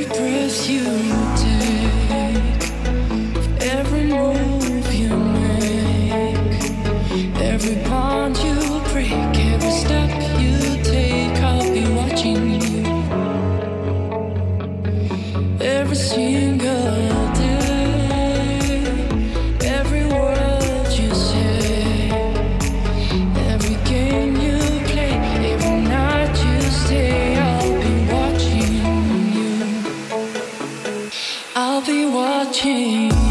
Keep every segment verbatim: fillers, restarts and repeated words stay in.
breath you take, every move you make, every bond you break, every step you take, I'll be watching you. Every single day, every word you say, every game you play, every night you stay, I'll be watching you. I'll be watching you.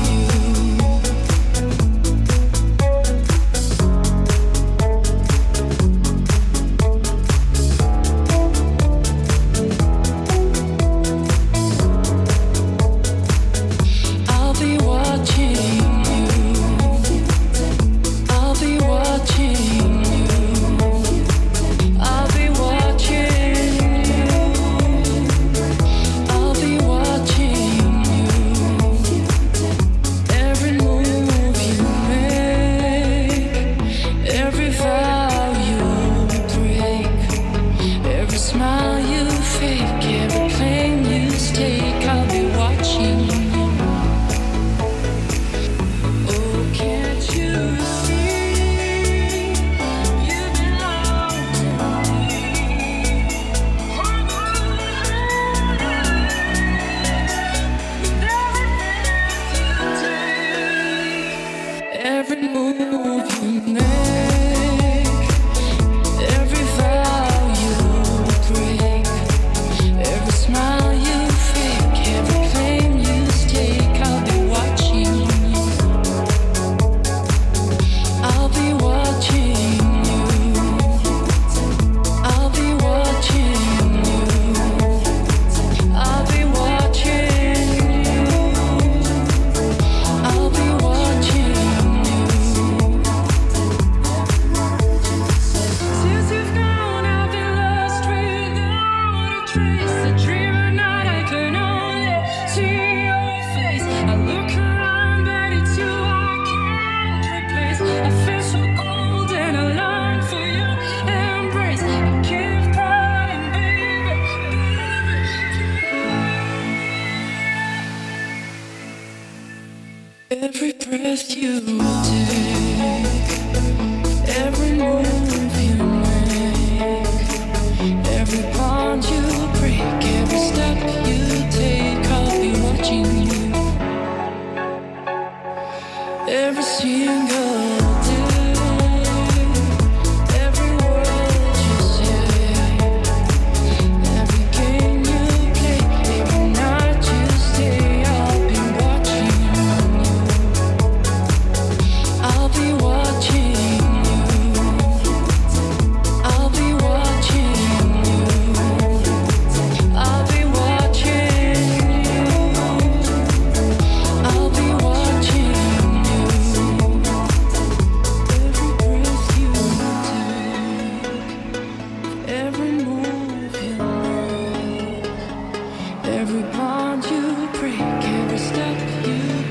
Every breath you take, every move you make, every bond you break, every step you take, I'll be watching you. Every single day, every word you say, every game you play, every night you stay, I'll be watching you. I'll be watching you. I'll be watching you. I'll be watching you. I'll be watching you. Every breath you take, every move you make, every bond you break, every step you